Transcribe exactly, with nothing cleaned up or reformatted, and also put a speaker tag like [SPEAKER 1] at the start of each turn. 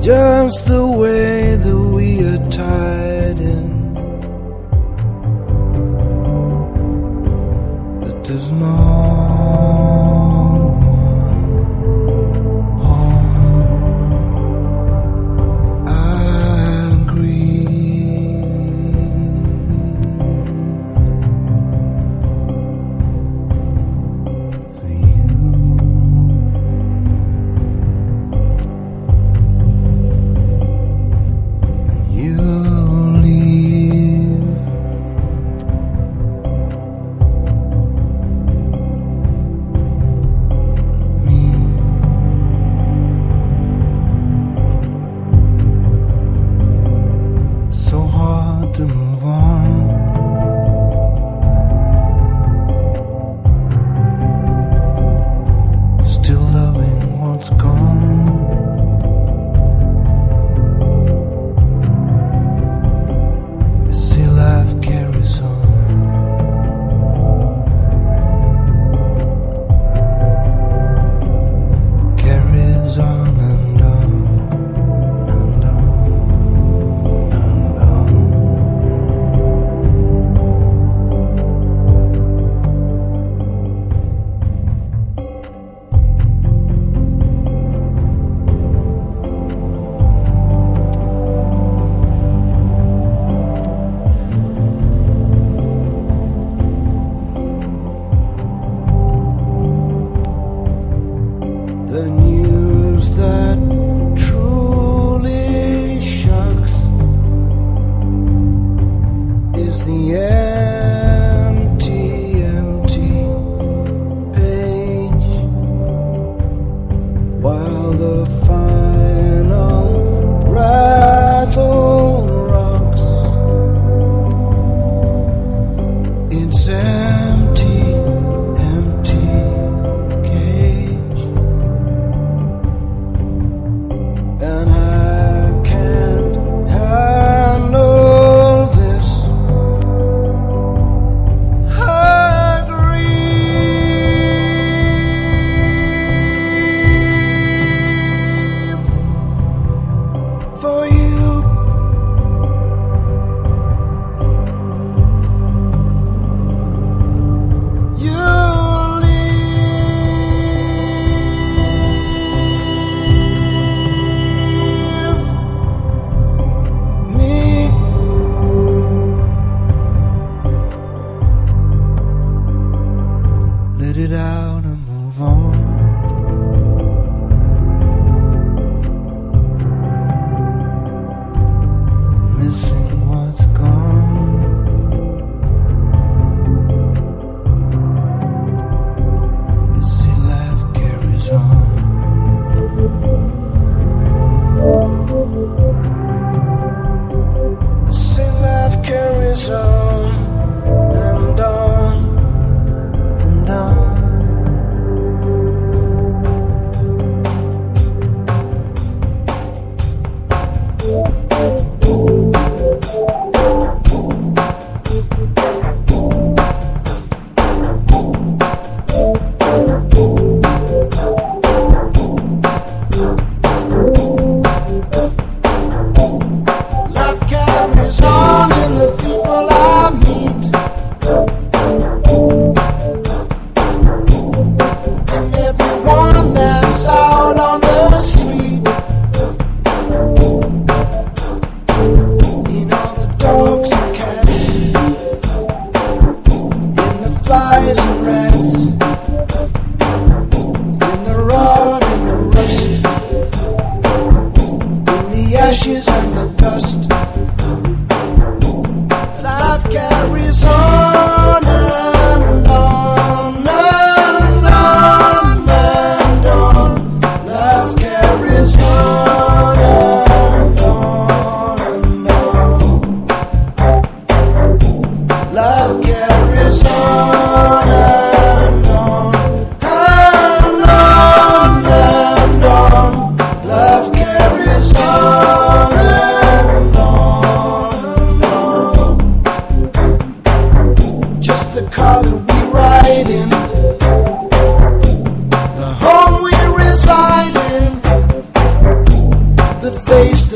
[SPEAKER 1] just the way that we are tied in. But there's no to move on. Still loving what's gone. You see, life carries on. Carries on and on. The news that truly shocks is the empty, empty page, while the final rattle rocks. It's empty, empty cage. And I can't handle this. I grieve for you. You let it out and move on. Missing what's gone. You see, life carries on. You see, life carries on and on. Life carries on in the people I meet. And everyone that's out on the street. In all the dogs and cats, in the flies and rats, in the rot and the rust, in the ashes and the dust. Life carries on and on and on and on. Life carries on and on and on. Life carries on and on and on and on. Life carries on and on and on. face